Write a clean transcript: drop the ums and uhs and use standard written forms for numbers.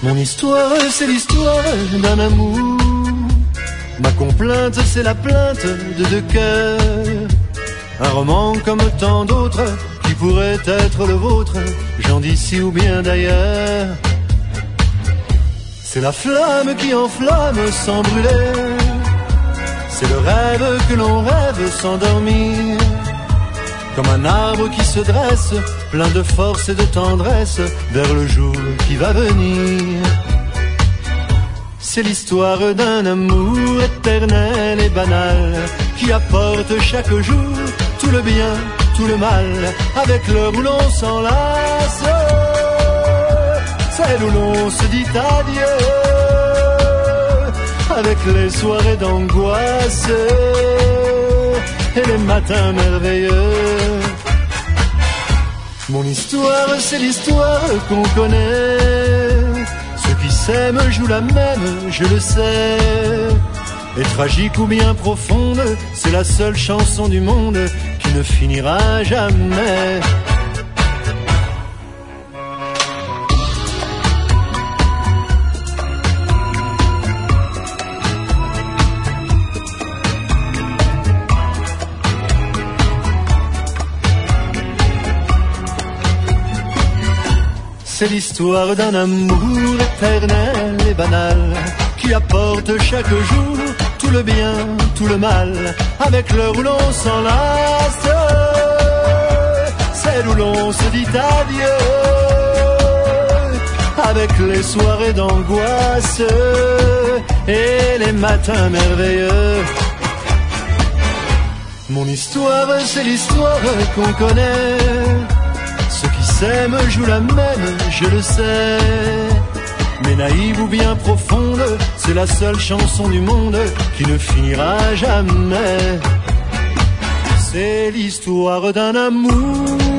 Mon histoire, c'est l'histoire d'un amour. Ma complainte, c'est la plainte de deux cœurs. Un roman comme tant d'autres qui pourrait être le vôtre, gens d'ici ou bien d'ailleurs. C'est la flamme qui enflamme sans brûler. C'est le rêve que l'on rêve sans dormir. Comme un arbre qui se dresse, plein de force et de tendresse, vers le jour qui va venir. C'est l'histoire d'un amour éternel et banal, qui apporte chaque jour tout le bien, tout le mal, avec l'heure où l'on s'enlace, celle où l'on se dit adieu, avec les soirées d'angoisse et les matins merveilleux. Mon histoire, c'est l'histoire qu'on connaît. Ceux qui s'aiment jouent la même, je le sais. Et tragique ou bien profonde, c'est la seule chanson du monde qui ne finira jamais. C'est l'histoire d'un amour éternel et banal, qui apporte chaque jour tout le bien, tout le mal, avec l'heure où l'on s'enlace, celle où l'on se dit adieu, avec les soirées d'angoisse et les matins merveilleux. Mon histoire, c'est l'histoire qu'on connaît. Ceux qui s'aiment jouent la même, je le sais. Mais naïve ou bien profonde, c'est la seule chanson du monde qui ne finira jamais. C'est l'histoire d'un amour